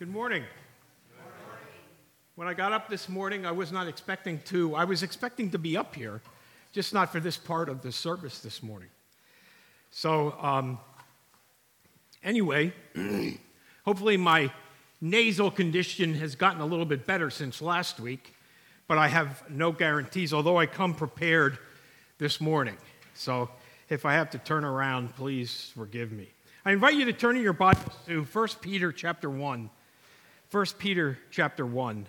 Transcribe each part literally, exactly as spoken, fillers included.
Good morning. Good morning. When I got up this morning, I was not expecting to. I was expecting to be up here, just not for this part of the service this morning. So, um, anyway, hopefully my nasal condition has gotten a little bit better since last week, but I have no guarantees, although I come prepared this morning. So if I have to turn around, please forgive me. I invite you to turn in your Bibles to First Peter chapter one. First Peter chapter one.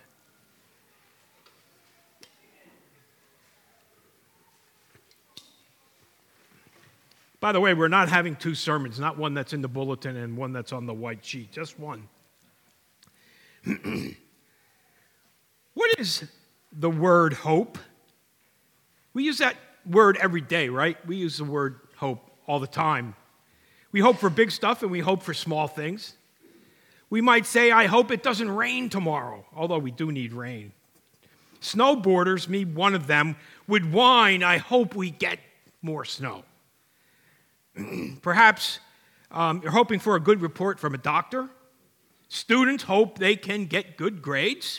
By the way, we're not having two sermons, not one that's in the bulletin and one that's on the white sheet, just one. What is the word hope? We use that word every day, right? We use the word hope all the time. We hope for big stuff and we hope for small things. We might say, I hope it doesn't rain tomorrow, although we do need rain. Snowboarders, me one of them, would whine, I hope we get more snow. Perhaps um, you're hoping for a good report from a doctor. Students hope they can get good grades.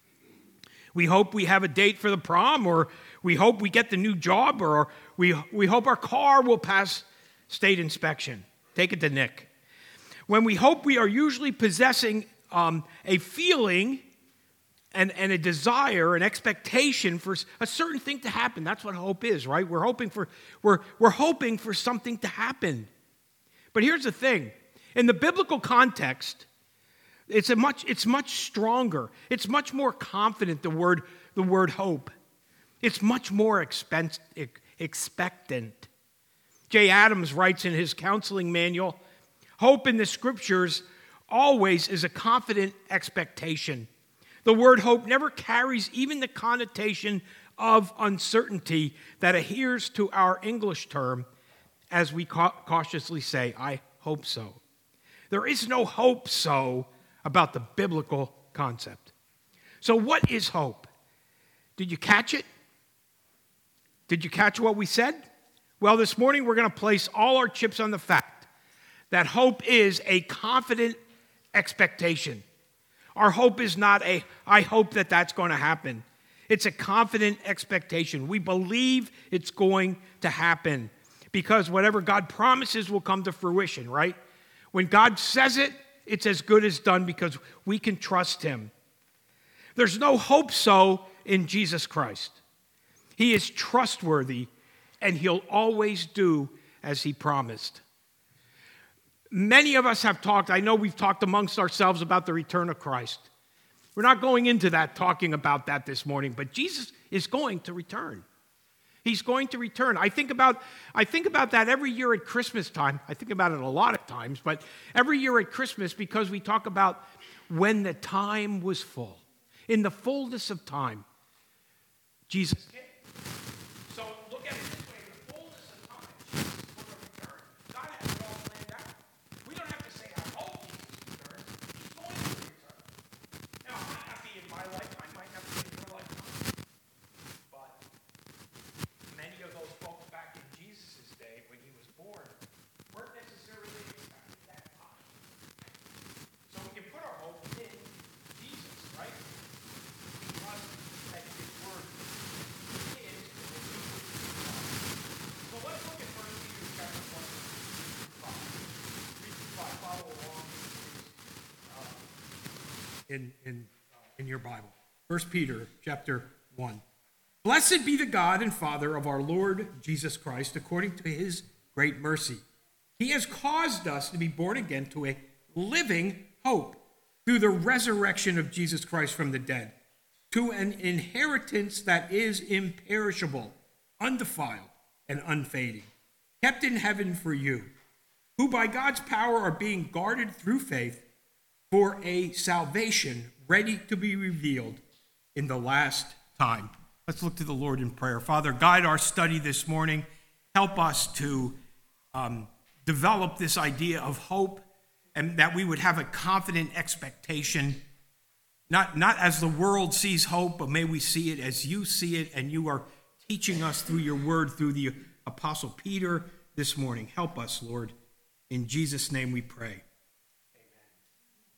We hope we have a date for the prom, or we hope we get the new job, or we, we hope our car will pass state inspection. Take it to Nick. When we hope, we are usually possessing um, a feeling and, and a desire, an expectation for a certain thing to happen. That's what hope is, right? We're hoping for we're we're hoping for something to happen. But here's the thing: in the biblical context, it's a much it's much stronger. It's much more confident. The word the word hope. It's much more expense, expectant. Jay Adams writes in his counseling manual, hope in the scriptures always is a confident expectation. The word hope never carries even the connotation of uncertainty that adheres to our English term, as we cautiously say, I hope so. There is no hope so about the biblical concept. So what is hope? Did you catch it? Did you catch what we said? Well, this morning we're going to place all our chips on the fact that hope is a confident expectation. Our hope is not a, I hope that that's going to happen. It's a confident expectation. We believe it's going to happen because whatever God promises will come to fruition, right? When God says it, it's as good as done because we can trust him. There's no hope so in Jesus Christ. He is trustworthy and he'll always do as he promised. Many of us have talked, I know we've talked amongst ourselves about the return of Christ. We're not going into that, talking about that this morning, but Jesus is going to return. He's going to return. I think about, I think about that every year at Christmas time. I think about it a lot of times, but every year at Christmas because we talk about when the time was full. In the fullness of time, Jesus came. So look at it this way. In the fullness of time, Jesus is going to return. God has it all planned out. We don't have to say, I hope Jesus returns. He's going to return. Now, it might not be in my lifetime, it might not be in your lifetime. But many of those folks back in Jesus' day, when he was born, weren't necessarily expecting that time. So we can put our hope in Jesus, right? Because that his word is. So let's look at First Peter chapter one, three through five. Follow along uh, in in in your Bible. First Peter chapter one. Blessed be the God and Father of our Lord Jesus Christ, according to his great mercy. He has caused us to be born again to a living hope through the resurrection of Jesus Christ from the dead, to an inheritance that is imperishable, undefiled, and unfading, kept in heaven for you, who by God's power are being guarded through faith for a salvation ready to be revealed in the last time. Let's look to the Lord in prayer. Father, guide our study this morning. Help us to um, develop this idea of hope and that we would have a confident expectation, not, not as the world sees hope, but may we see it as you see it, and you are teaching us through your word, through the Apostle Peter this morning. Help us, Lord. In Jesus' name we pray.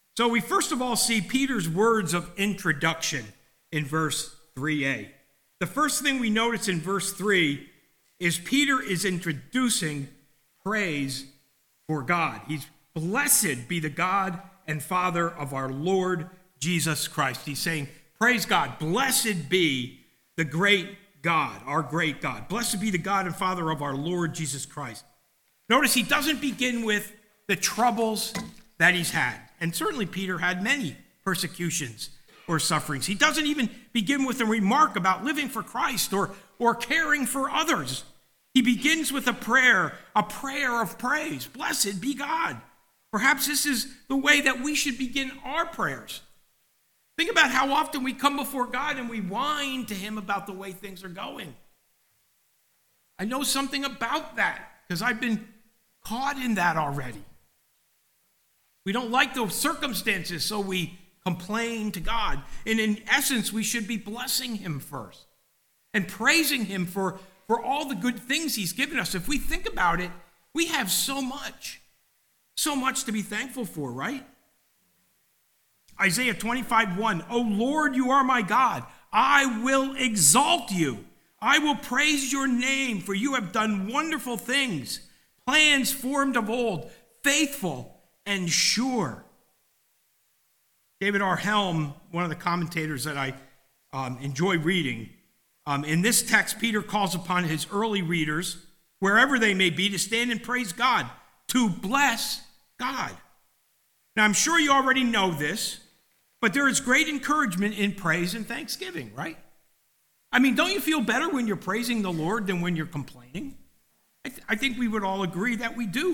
So we first of all see Peter's words of introduction in verse three a. The first thing we notice in verse three is Peter is introducing praise for God. He's blessed be the God and Father of our Lord Jesus Christ. He's saying, praise God, blessed be the great God, our great God. Blessed be the God and Father of our Lord Jesus Christ. Notice he doesn't begin with the troubles that he's had. And certainly Peter had many persecutions or sufferings. He doesn't even begin with a remark about living for Christ or, or caring for others. He begins with a prayer, a prayer of praise. Blessed be God. Perhaps this is the way that we should begin our prayers. Think about how often we come before God and we whine to him about the way things are going. I know something about that because I've been caught in that already. We don't like those circumstances, so we complain to God. And in essence, we should be blessing him first and praising him for, for all the good things he's given us. If we think about it, we have so much, so much to be thankful for, right? Isaiah twenty-five one, O Lord, you are my God. I will exalt you. I will praise your name, for you have done wonderful things, plans formed of old, faithful and sure. David R. Helm, one of the commentators that I um, enjoy reading, um, in this text, Peter calls upon his early readers, wherever they may be, to stand and praise God, to bless God. Now, I'm sure you already know this, but there is great encouragement in praise and thanksgiving, right? I mean, don't you feel better when you're praising the Lord than when you're complaining? I, th- I think we would all agree that we do.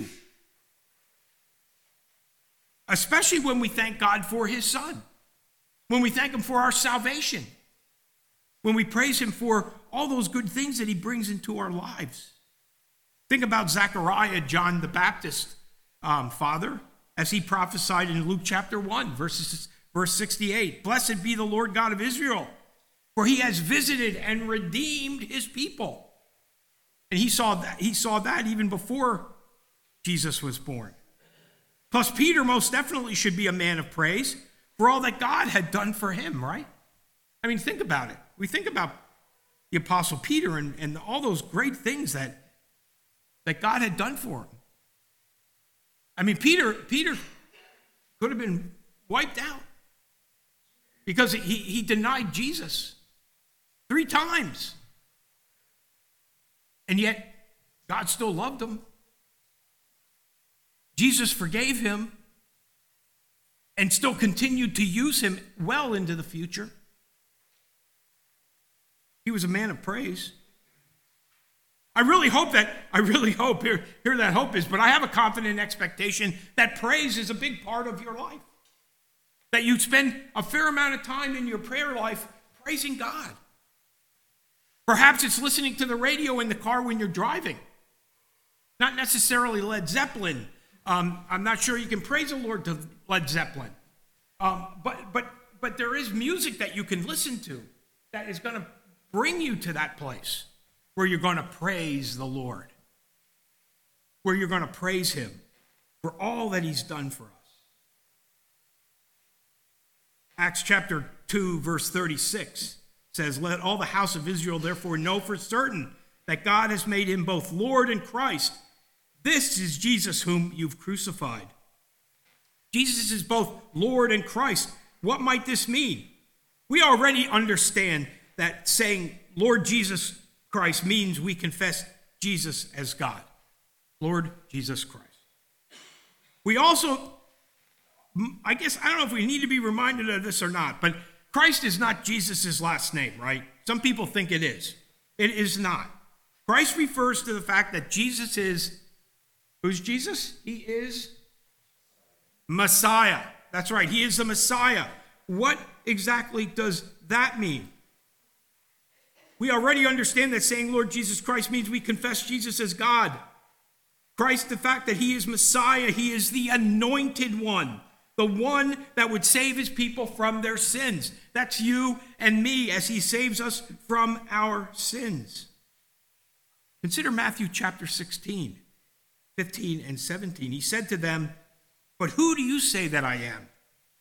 Especially when we thank God for his Son, when we thank him for our salvation, when we praise him for all those good things that he brings into our lives. Think about Zechariah, John the Baptist, um, father, as he prophesied in Luke chapter one, verses, verse sixty-eight. Blessed be the Lord God of Israel, for he has visited and redeemed his people. And he saw that, he saw that even before Jesus was born. Plus, Peter most definitely should be a man of praise for all that God had done for him, right? I mean, think about it. We think about the Apostle Peter and, and all those great things that, that God had done for him. I mean, Peter, Peter could have been wiped out because he, he denied Jesus three times. And yet, God still loved him. Jesus forgave him and still continued to use him well into the future. He was a man of praise. I really hope that, I really hope, here, here that hope is, but I have a confident expectation that praise is a big part of your life. That you spend a fair amount of time in your prayer life praising God. Perhaps it's listening to the radio in the car when you're driving. Not necessarily Led Zeppelin. Um, I'm not sure you can praise the Lord to Led Zeppelin. Um, but, but, but there is music that you can listen to that is going to bring you to that place where you're going to praise the Lord, where you're going to praise him for all that he's done for us. Acts chapter two, verse thirty-six says, let all the house of Israel therefore know for certain that God has made him both Lord and Christ. This is Jesus whom you've crucified. Jesus is both Lord and Christ. What might this mean? We already understand that saying Lord Jesus Christ means we confess Jesus as God. Lord Jesus Christ. We also, I guess, I don't know if we need to be reminded of this or not, but Christ is not Jesus' last name, right? Some people think it is. It is not. Christ refers to the fact that Jesus is, who's Jesus? He is Messiah. That's right, he is the Messiah. What exactly does that mean? We already understand that saying Lord Jesus Christ means we confess Jesus as God. Christ, the fact that he is Messiah, he is the anointed one, the one that would save his people from their sins. That's you and me as he saves us from our sins. Consider Matthew chapter sixteen, fifteen and seventeen. He said to them, but who do you say that I am?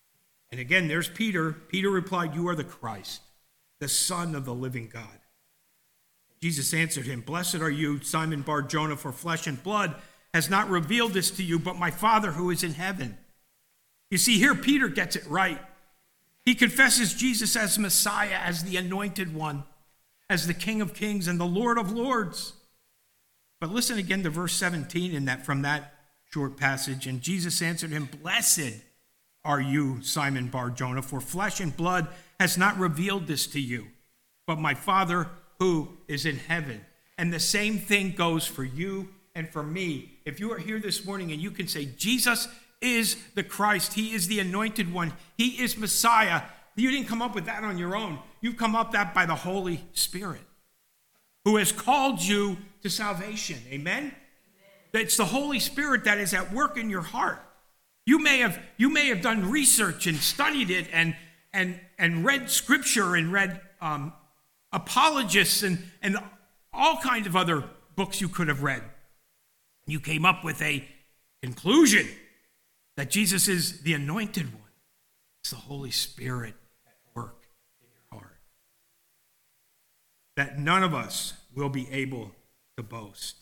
And again, there's Peter. Peter replied, "You are the Christ, the Son of the living God." Jesus answered him, "Blessed are you, Simon Bar-Jonah, for flesh and blood has not revealed this to you, but my Father who is in heaven." You see, here Peter gets it right. He confesses Jesus as Messiah, as the anointed one, as the King of kings and the Lord of lords. But listen again to verse seventeen in that from that short passage. And Jesus answered him, "Blessed are you, Simon Bar-Jonah, for flesh and blood has not revealed this to you, but my Father who is in heaven." And the same thing goes for you and for me. If you are here this morning and you can say, Jesus is the Christ, he is the anointed one, he is Messiah. You didn't come up with that on your own. You've come up with that by the Holy Spirit, who has called you to salvation. Amen? It's the Holy Spirit that is at work in your heart. You may have you may have done research and studied it and and and read scripture and read um, apologists and and all kinds of other books you could have read. You came up with a conclusion that Jesus is the anointed one. It's the Holy Spirit at work in your heart. That none of us will be able to boast.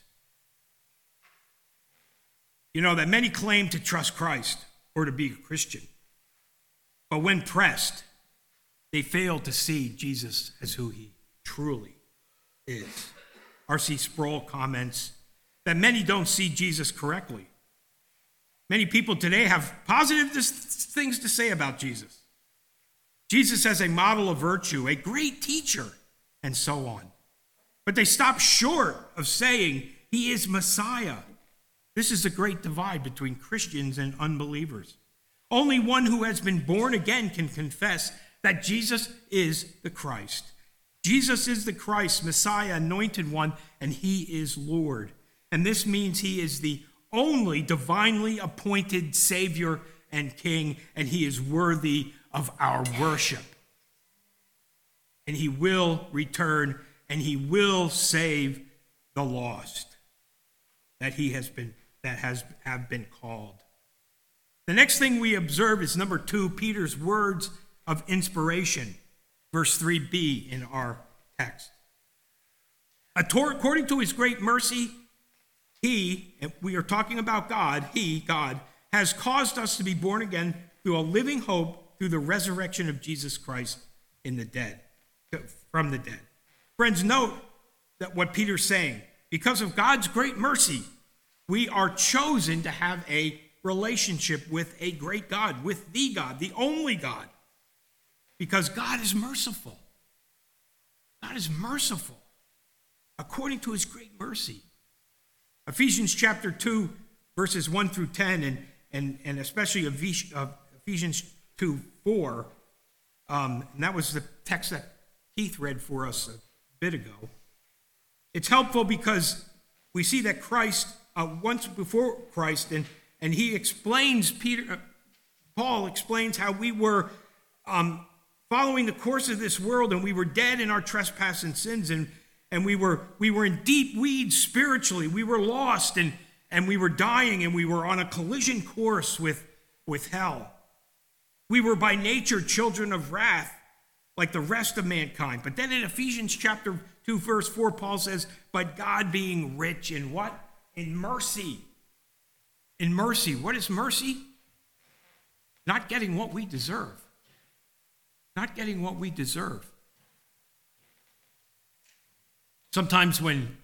You know that many claim to trust Christ or to be a Christian, but when pressed, they fail to see Jesus as who he truly is. R C Sproul comments that many don't see Jesus correctly. Many people today have positive things to say about Jesus. Jesus as a model of virtue, a great teacher, and so on. But they stop short of saying he is Messiah. This is a great divide between Christians and unbelievers. Only one who has been born again can confess that Jesus is the Christ. Jesus is the Christ, Messiah, anointed one, and he is Lord. And this means he is the only divinely appointed Savior and King, and he is worthy of our worship. And he will return, and he will save the lost that he has been that has have been called. The next thing we observe is number two, Peter's words of inspiration, verse three b in our text. According to his great mercy, he, and we are talking about God, he, God, has caused us to be born again through a living hope through the resurrection of Jesus Christ in the dead, from the dead. Friends, note that what Peter's saying, because of God's great mercy, we are chosen to have a relationship with a great God, with the God, the only God, because God is merciful. God is merciful according to his great mercy. Ephesians chapter two, verses one through ten, and, and, and especially Ephesians two, four, um, and that was the text that Keith read for us a bit ago. It's helpful because we see that Christ, uh, once before Christ, and, and he explains, Peter, uh, Paul explains how we were um, following the course of this world, and we were dead in our trespass and sins, and And we were we were in deep weeds spiritually. We were lost, and, and we were dying, and we were on a collision course with, with hell. We were by nature children of wrath, like the rest of mankind. But then in Ephesians chapter two, verse four, Paul says, but God being rich in what? In mercy. In mercy. What is mercy? Not getting what we deserve. Not getting what we deserve. Sometimes when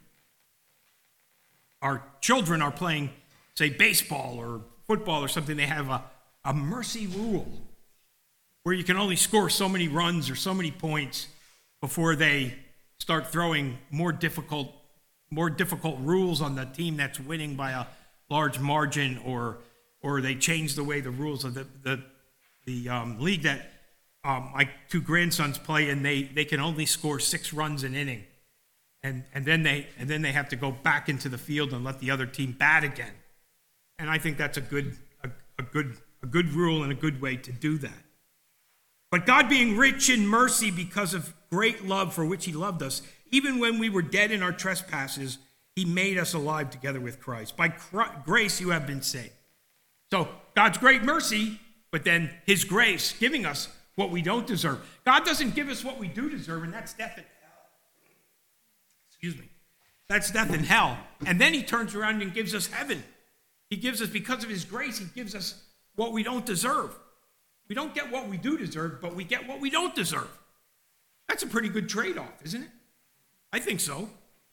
our children are playing, say, baseball or football or something, they have a, a mercy rule where you can only score so many runs or so many points before they start throwing more difficult, more difficult rules on the team that's winning by a large margin, or or they change the way the rules of the the, the um, league that um, my two grandsons play in. They they can only score six runs an inning. And and then they and then they have to go back into the field and let the other team bat again. And I think that's a good a, a good a good rule and a good way to do that. But God being rich in mercy because of great love for which he loved us, even when we were dead in our trespasses, he made us alive together with Christ. By Christ, grace you have been saved. So God's great mercy but then his grace giving us what we don't deserve. God doesn't give us what we do deserve, and that's death and hell. Excuse me. That's death and hell. And then he turns around and gives us heaven. He gives us, because of his grace, he gives us what we don't deserve. We don't get what we do deserve, but we get what we don't deserve. That's a pretty good trade-off, isn't it? I think so.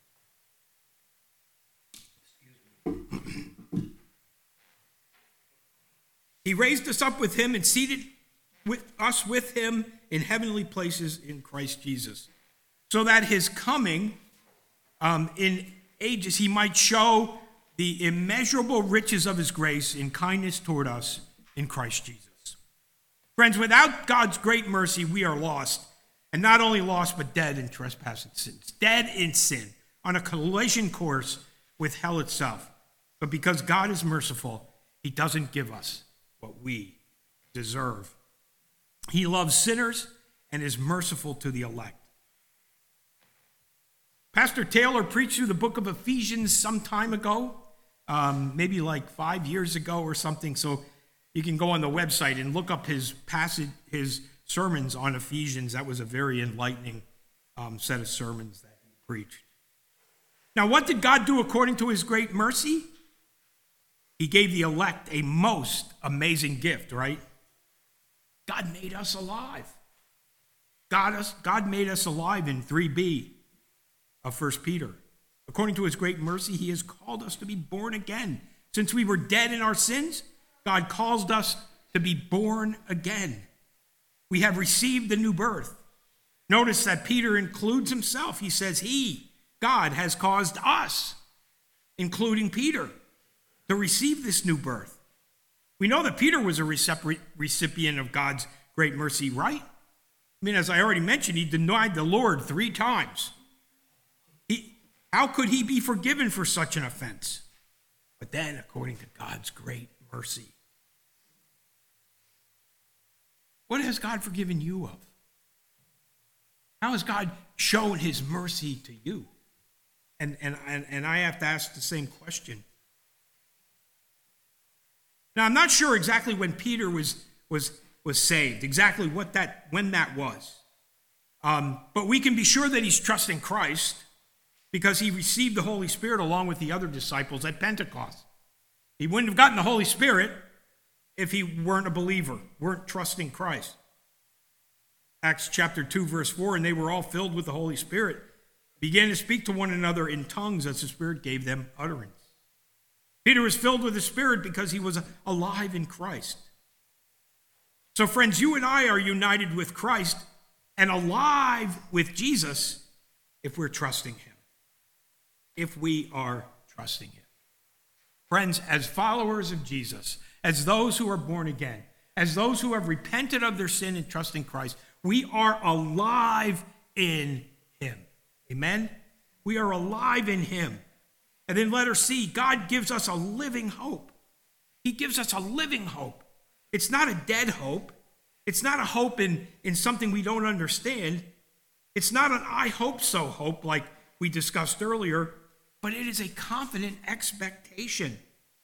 He raised us up with him and seated with us with him in heavenly places in Christ Jesus, so that his coming um, in ages he might show the immeasurable riches of his grace in kindness toward us in Christ Jesus. Friends, without God's great mercy, we are lost, and not only lost, but dead in trespass and sins, dead in sin, on a collision course with hell itself. But because God is merciful, he doesn't give us what we deserve. He loves sinners and is merciful to the elect. Pastor Taylor preached through the book of Ephesians some time ago, um, maybe like five years ago or something. So you can go on the website and look up his passage, his sermons on Ephesians. That was a very enlightening um, set of sermons that he preached. Now, what did God do according to his great mercy? He gave the elect a most amazing gift, right? God made us alive. God, us, God made us alive in three b of First Peter. According to his great mercy, he has called us to be born again. Since we were dead in our sins, God caused us to be born again. We have received the new birth. Notice that Peter includes himself. He says he, God, has caused us, including Peter, to receive this new birth. We know that Peter was a recipient of God's great mercy, right? I mean, as I already mentioned, he denied the Lord three times. He, how could he be forgiven for such an offense? But then, according to God's great mercy, what has God forgiven you of? How has God shown his mercy to you? And, and, and, and I have to ask the same question. Now, I'm not sure exactly when Peter was, was, was saved, exactly what that, when that was. Um, but we can be sure that he's trusting Christ because he received the Holy Spirit along with the other disciples at Pentecost. He wouldn't have gotten the Holy Spirit if he weren't a believer, weren't trusting Christ. Acts chapter two, verse four, and they were all filled with the Holy Spirit, began to speak to one another in tongues as the Spirit gave them utterance. Peter was filled with the Spirit because he was alive in Christ. So friends, you and I are united with Christ and alive with Jesus if we're trusting him. If we are trusting him. Friends, as followers of Jesus, as those who are born again, as those who have repented of their sin and trust in Christ, we are alive in him. Amen? We are alive in him. And then letter C, God gives us a living hope. He gives us a living hope. It's not a dead hope. It's not a hope in, in something we don't understand. It's not an I hope so hope like we discussed earlier, but it is a confident expectation.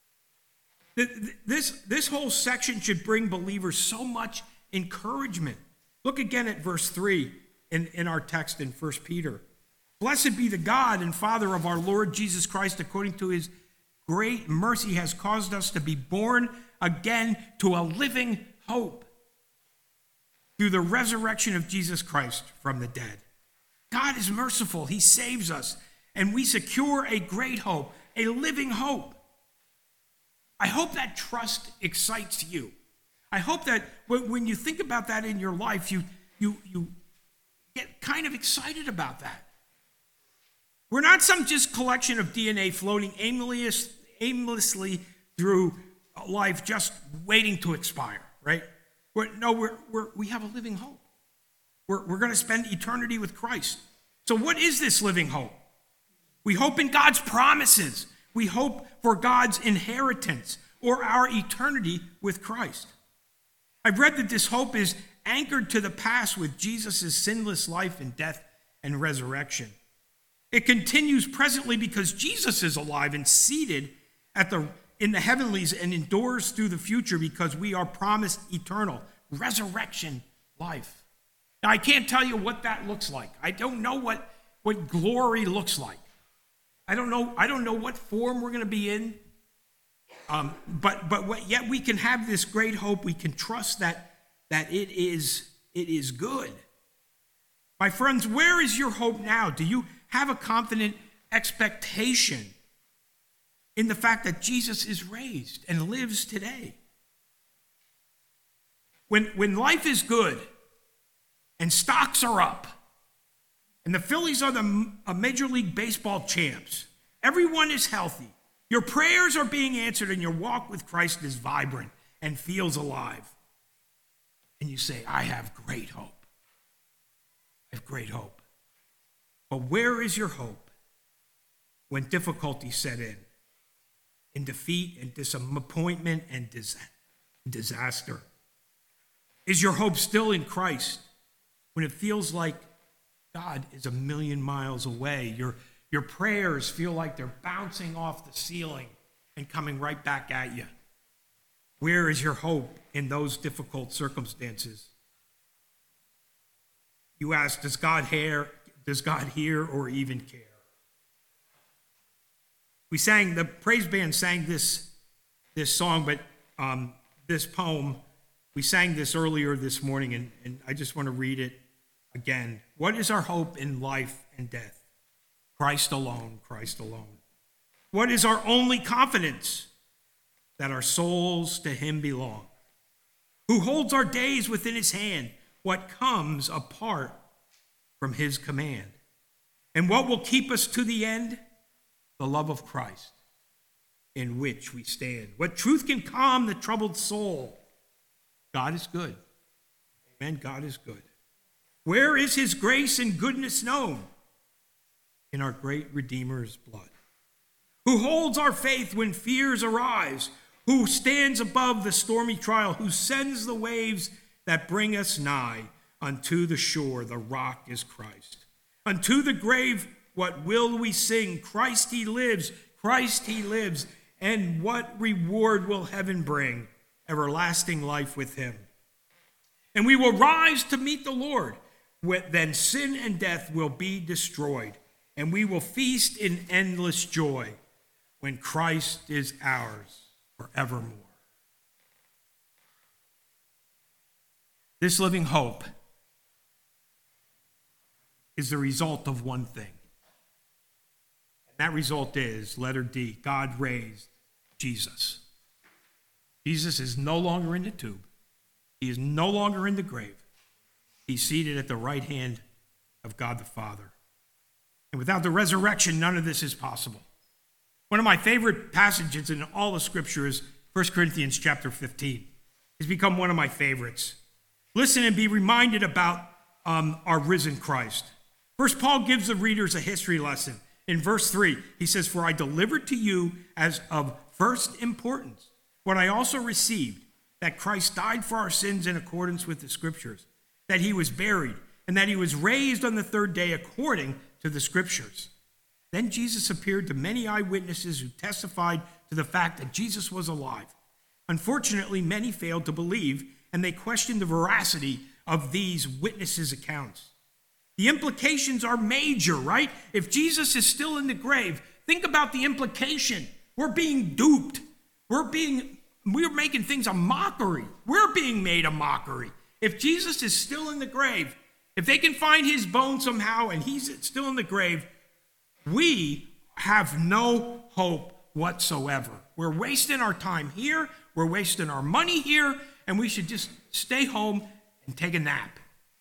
This, this whole section should bring believers so much encouragement. Look again at verse three in, in our text in First Peter. Blessed be the God and Father of our Lord Jesus Christ, according to his great mercy has caused us to be born again to a living hope through the resurrection of Jesus Christ from the dead. God is merciful. He saves us, and we secure a great hope, a living hope. I hope that trust excites you. I hope that when you think about that in your life, you, you, you get kind of excited about that. We're not some just collection of D N A floating aimless, aimlessly through life just waiting to expire, right? We're, no, we're, we're, we have a living hope. We're, we're going to spend eternity with Christ. So what is this living hope? We hope in God's promises. We hope for God's inheritance or our eternity with Christ. I've read that this hope is anchored to the past with Jesus' sinless life and death and resurrection. It continues presently because Jesus is alive and seated at the in the heavenlies and endures through the future because we are promised eternal resurrection life. Now, I can't tell you what that looks like. I don't know what, what glory looks like. I don't know, I don't know what form we're going to be in. Um, but but what, yet we can have this great hope. We can trust that, that it is, it is good. My friends, where is your hope now? Do you have a confident expectation in the fact that Jesus is raised and lives today? When, when life is good and stocks are up and the Phillies are the uh, Major League Baseball champs, everyone is healthy, your prayers are being answered, and your walk with Christ is vibrant and feels alive, and you say, I have great hope. I have great hope. But where is your hope when difficulties set in, in defeat and disappointment and dis- disaster? Is your hope still in Christ when it feels like God is a million miles away? Your, your prayers feel like they're bouncing off the ceiling and coming right back at you. Where is your hope in those difficult circumstances? You ask, does God hear, does God hear or even care? We sang, the praise band sang this, this song, but um, this poem, we sang this earlier this morning, and, and I just want to read it again. What is our hope in life and death? Christ alone, Christ alone. What is our only confidence? That our souls to him belong. Who holds our days within his hand? What comes apart from his command? And what will keep us to the end? The love of Christ in which we stand. What truth can calm the troubled soul? God is good. Amen. God is good. Where is his grace and goodness known? In our great Redeemer's blood. Who holds our faith when fears arise? Who stands above the stormy trial? Who sends the waves that bring us nigh? Unto the shore, the rock is Christ. Unto the grave, what will we sing? Christ he lives, Christ he lives. And what reward will heaven bring? Everlasting life with him. And we will rise to meet the Lord. Then sin and death will be destroyed. And we will feast in endless joy when Christ is ours forevermore. This living hope is the result of one thing. And that result is, letter D, God raised Jesus. Jesus is no longer in the tomb. He is no longer in the grave. He's seated at the right hand of God the Father. And without the resurrection, none of this is possible. One of my favorite passages in all of Scripture is First Corinthians chapter fifteen. It's become one of my favorites. Listen and be reminded about um, our risen Christ. First, Paul gives the readers a history lesson. In verse three, he says, For I delivered to you as of first importance what I also received, that Christ died for our sins in accordance with the Scriptures, that he was buried, and that he was raised on the third day according to the Scriptures. Then Jesus appeared to many eyewitnesses who testified to the fact that Jesus was alive. Unfortunately, many failed to believe, and they questioned the veracity of these witnesses' accounts. The implications are major, right? If Jesus is still in the grave, think about the implication. We're being duped. We're being, we're making things a mockery. We're being made a mockery. If Jesus is still in the grave, if they can find his bones somehow and he's still in the grave, we have no hope whatsoever. We're wasting our time here. We're wasting our money here, and we should just stay home and take a nap.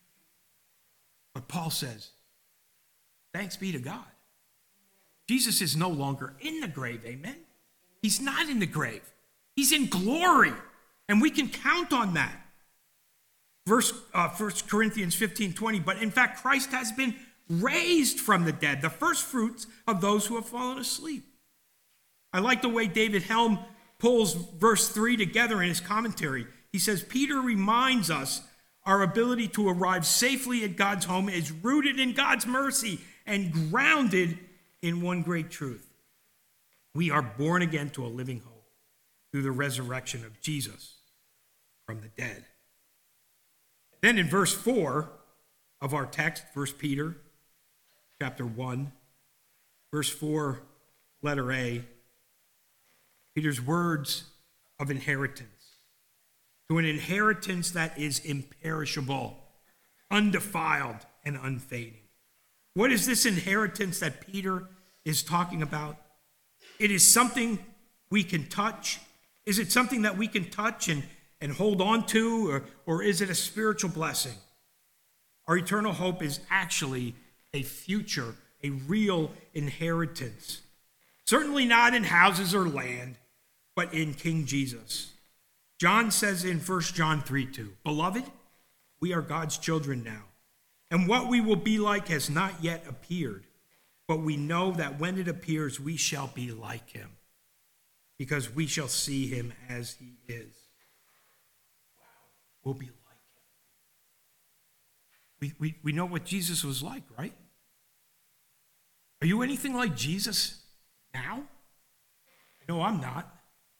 But Paul says, thanks be to God. Jesus is no longer in the grave, amen? He's not in the grave. He's in glory, and we can count on that. Verse uh, First Corinthians fifteen twenty, but in fact, Christ has been raised from the dead, the first fruits of those who have fallen asleep. I like the way David Helm pulls verse three together in his commentary. He says, Peter reminds us our ability to arrive safely at God's home is rooted in God's mercy and grounded in one great truth. We are born again to a living hope. through the resurrection of Jesus from the dead. Then in verse four of our text, First Peter chapter one, verse four, letter A, Peter's words of inheritance. To an inheritance that is imperishable, undefiled, and unfading. What is this inheritance that Peter is talking about? It is something we can touch. Is it something that we can touch and, and hold on to, or, or is it a spiritual blessing? Our eternal hope is actually a future, a real inheritance. Certainly not in houses or land, but in King Jesus. John says in First John three two, Beloved, we are God's children now, and what we will be like has not yet appeared, but we know that when it appears, we shall be like him, because we shall see him as he is. Wow, we'll be like him. We, we, we know what Jesus was like, right? Are you anything like Jesus now? No, I'm not.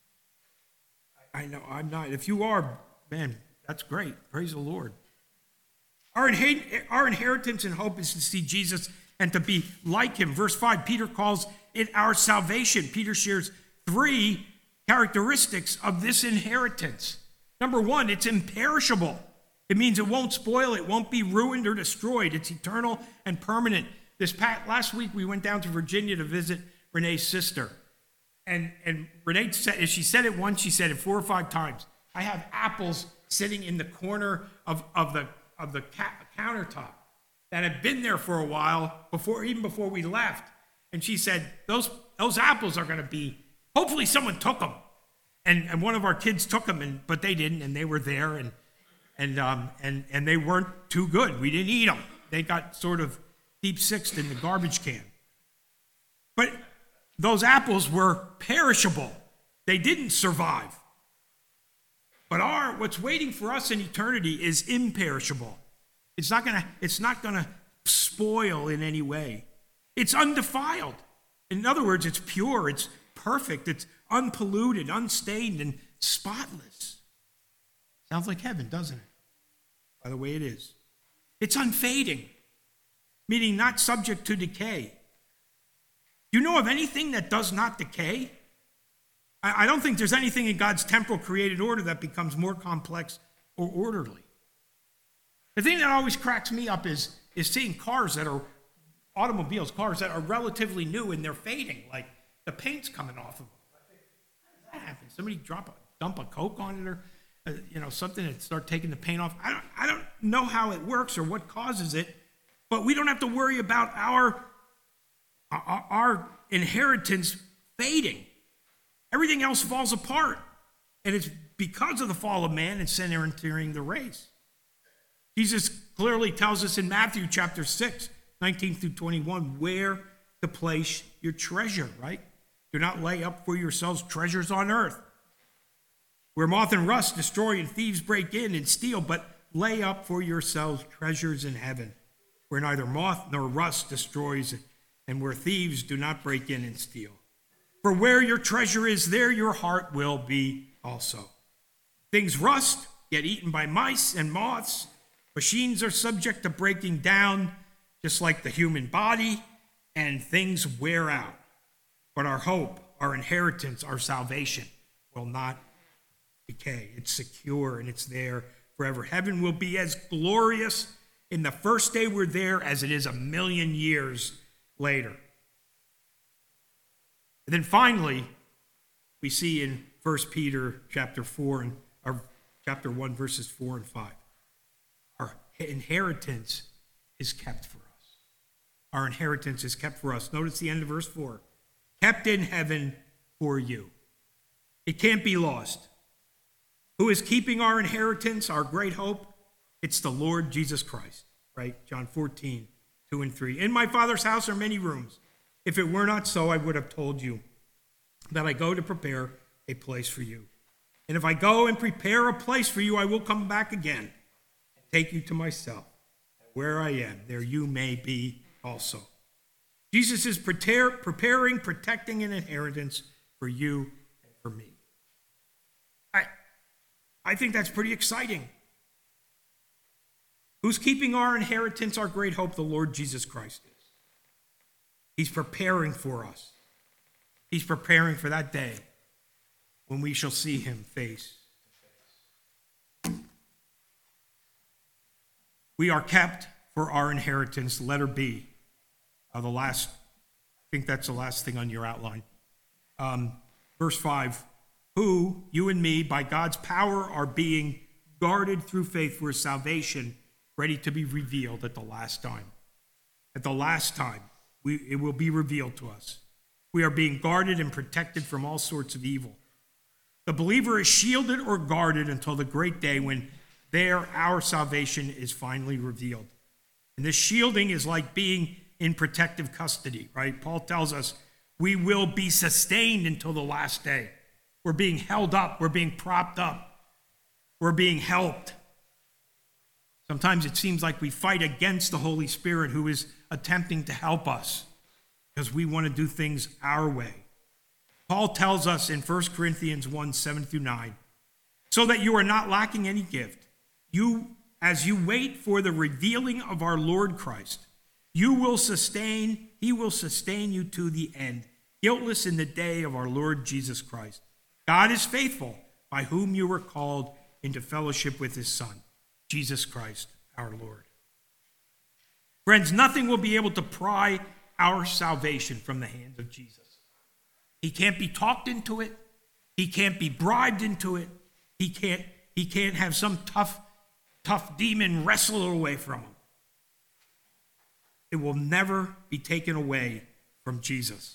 I know I'm not. If you are, man, that's great. Praise the Lord. Our, inher- our inheritance and hope is to see Jesus and to be like him. Verse five, Peter calls it our salvation. Peter shares three characteristics of this inheritance. Number one, it's imperishable. It means it won't spoil, it won't be ruined or destroyed. It's eternal and permanent. This past, last week, we went down to Virginia to visit Renee's sister. And, and Renee said, she said it once, she said it four or five times. I have apples sitting in the corner of, of the, of the ca- countertop that had been there for a while, before even before we left. And she said, those, those apples are going to be, hopefully someone took them. And, and one of our kids took them, and, but they didn't, and they were there, and, and, um, and, and they weren't too good. We didn't eat them. They got sort of deep-sixed in the garbage can. But those apples were perishable. They didn't survive. But our what's waiting for us in eternity is imperishable. It's not gonna, it's not gonna spoil in any way. It's undefiled. In other words, it's pure, it's perfect, it's unpolluted, unstained, and spotless. Sounds like heaven, doesn't it? By the way, it is. It's unfading, meaning not subject to decay. Do you know of anything that does not decay? I don't think there's anything in God's temporal created order that becomes more complex or orderly. The thing that always cracks me up is, is seeing cars that are, automobiles, cars that are relatively new and they're fading, like the paint's coming off of them. How does that happen? Somebody drop a, dump a Coke on it or uh, you know, something and start taking the paint off. I don't, I don't know how it works or what causes it, but we don't have to worry about our Our, our inheritance fading. Everything else falls apart. And it's because of the fall of man and sin entering the race. Jesus clearly tells us in Matthew chapter six, nineteen through twenty-one, where to place your treasure, right? Do not lay up for yourselves treasures on earth, where moth and rust destroy and thieves break in and steal, but lay up for yourselves treasures in heaven, where neither moth nor rust destroys and where thieves do not break in and steal. For where your treasure is, there your heart will be also. Things rust, get eaten by mice and moths. Machines are subject to breaking down, just like the human body, and things wear out. But our hope, our inheritance, our salvation will not decay. It's secure and it's there forever. Heaven will be as glorious in the first day we're there as it is a million years later. And then finally, we see in First Peter chapter four and or chapter one, verses four and five. Our inheritance is kept for us. Our inheritance is kept for us. Notice the end of verse four. Kept in heaven for you. It can't be lost. Who is keeping our inheritance, our great hope? It's the Lord Jesus Christ, right? John fourteen, two and three. In my Father's house are many rooms. If it were not so, I would have told you that I go to prepare a place for you. And if I go and prepare a place for you, I will come back again and take you to myself. Where I am, there you may be also. Jesus is prepare, preparing, protecting an inheritance for you and for me. I think that's pretty exciting. Who's keeping our inheritance, our great hope? The Lord Jesus Christ is. He's preparing for us. He's preparing for that day when we shall see him face to face. We are kept for our inheritance, letter B. Uh, the last, I think that's the last thing on your outline. Um, verse five, who, you and me, by God's power are being guarded through faith for salvation, ready to be revealed at the last time. At the last time, we, it will be revealed to us. We are being guarded and protected from all sorts of evil. The believer is shielded or guarded until the great day when there our salvation is finally revealed. And this shielding is like being in protective custody, right? Paul tells us we will be sustained until the last day. We're being held up. We're being propped up. We're being helped. Sometimes it seems like we fight against the Holy Spirit who is attempting to help us because we want to do things our way. Paul tells us in First Corinthians one, seven through nine, so that you are not lacking any gift, you, as you wait for the revealing of our Lord Christ, you will sustain, he will sustain you to the end, guiltless in the day of our Lord Jesus Christ. God is faithful, by whom you were called into fellowship with his Son, Jesus Christ, our Lord. Friends, nothing will be able to pry our salvation from the hands of Jesus. He can't be talked into it. He can't be bribed into it. He can't, he can't have some tough, tough demon wrestle it away from him. It will never be taken away from Jesus.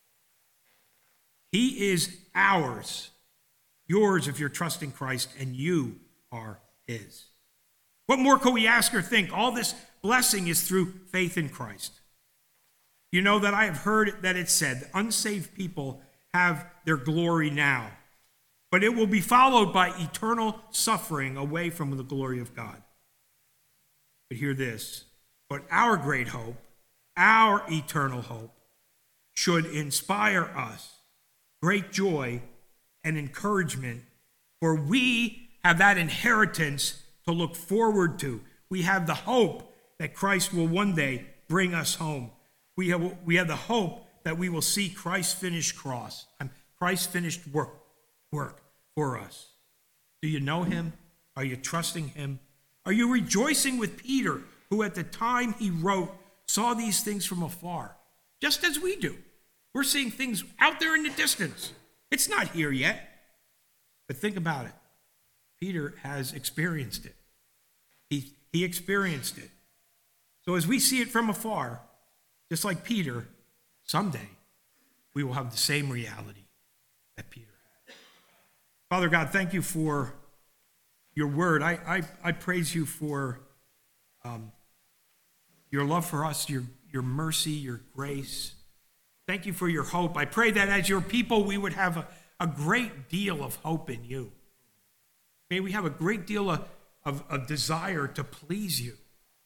He is ours, yours if you're trusting Christ, and you are his. What more could we ask or think? All this blessing is through faith in Christ. You know that I have heard that it said, unsaved people have their glory now, but it will be followed by eternal suffering away from the glory of God. But hear this, but our great hope, our eternal hope, should inspire us great joy and encouragement, for we have that inheritance to look forward to. We have the hope that Christ will one day bring us home. We have, we have the hope that we will see Christ's finished cross, Christ's finished work, work for us. Do you know him? Are you trusting him? Are you rejoicing with Peter, who at the time he wrote saw these things from afar, just as we do? We're seeing things out there in the distance. It's not here yet. But think about it. Peter has experienced it. He, he experienced it. So as we see it from afar, just like Peter, someday we will have the same reality that Peter had. Father God, thank you for your word. I, I, I praise you for um, your love for us, your, your mercy, your grace. Thank you for your hope. I pray that as your people, we would have a, a great deal of hope in you. May we have a great deal of, of, of desire to please you.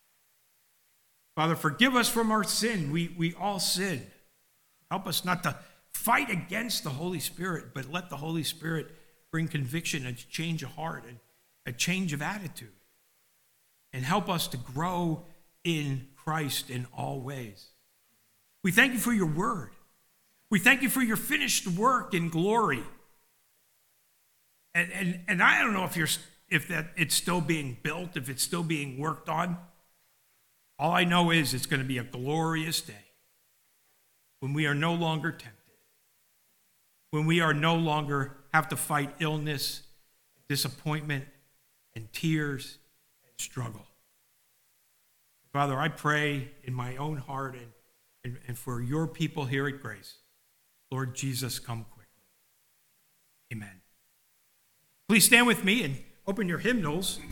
Father, forgive us from our sin. We, we all sin. Help us not to fight against the Holy Spirit, but let the Holy Spirit bring conviction and change of heart and a change of attitude. And help us to grow in Christ in all ways. We thank you for your word. We thank you for your finished work in glory. And, and, and I don't know if you're if that it's still being built, if it's still being worked on. All I know is it's going to be a glorious day when we are no longer tempted, when we are no longer have to fight illness, disappointment, and tears and struggle. Father, I pray in my own heart and, and, and for your people here at Grace, Lord Jesus, come quickly. Amen. Please stand with me and open your hymnals